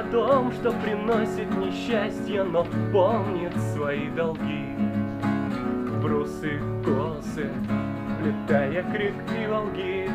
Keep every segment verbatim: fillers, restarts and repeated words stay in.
том, что приносит несчастье, но помнит свои долги. Брусы, косы, плетая крик и волги.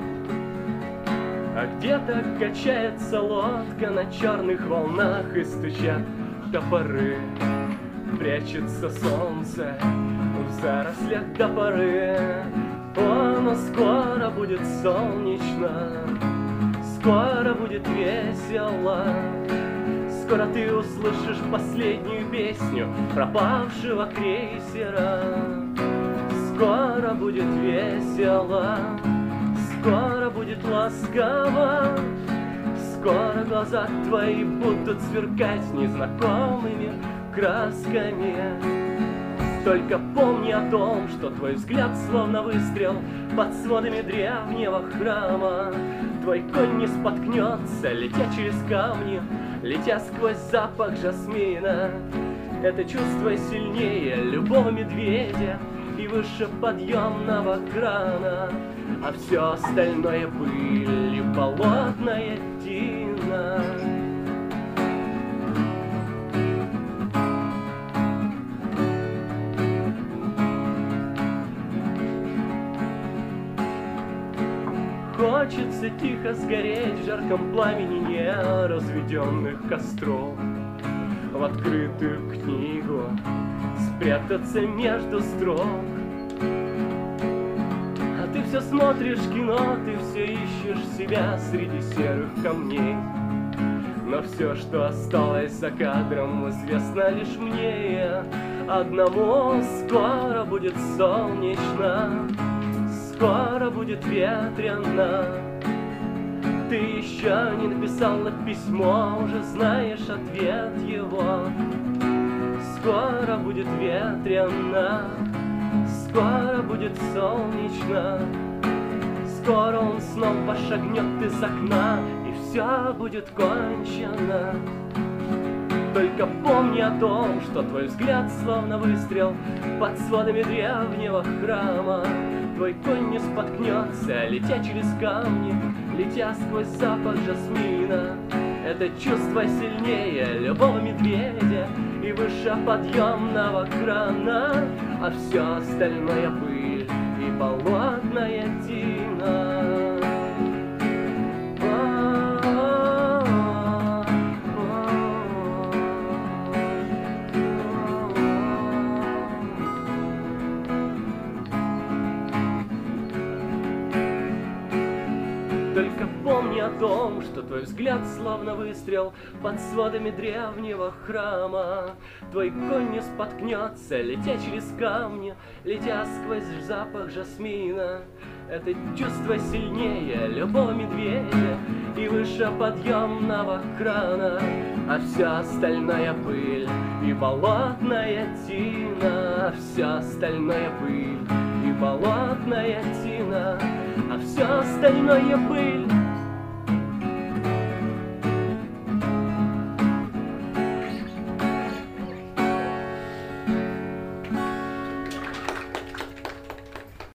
А где-то качается лодка на черных волнах, и стучат топоры. Прячется солнце в зарослях до поры. О, но скоро будет солнечно, скоро будет весело. Скоро ты услышишь последнюю песню пропавшего крейсера. Скоро будет весело, скоро будет ласково. Скоро глаза твои будут сверкать незнакомыми красками. Только помни о том, что твой взгляд словно выстрел под сводами древнего храма. Твой конь не споткнется, летя через камни, летя сквозь запах жасмина. Это чувство сильнее любого медведя и выше подъемного крана. А все остальное пыль и болотная тина. Хочется тихо сгореть в жарком пламени неразведенных костров, в открытую книгу спрятаться между строк. А ты все смотришь кино, ты все ищешь себя среди серых камней. Но все, что осталось за кадром, известно лишь мне одному. Скоро будет солнечно, скоро будет ветрено. Ты еще не написала письмо, уже знаешь ответ его. Скоро будет ветрено, скоро будет солнечно. Скоро он снова шагнет из окна, и все будет кончено. Только помни о том, что твой взгляд словно выстрел под сводами древнего храма. Твой конь не споткнется, летя через камни, летя сквозь запах жасмина. Это чувство сильнее любого медведя и выше подъемного крана. А все остальное пыль и болотная тина. Только помни о том, что твой взгляд словно выстрел под сводами древнего храма. Твой конь не споткнется, летя через камни, летя сквозь запах жасмина. Это чувство сильнее любого медведя и выше подъемного крана. А вся остальная пыль и болотная тина. Вся остальная пыль и болотная тина. А все остальное пыль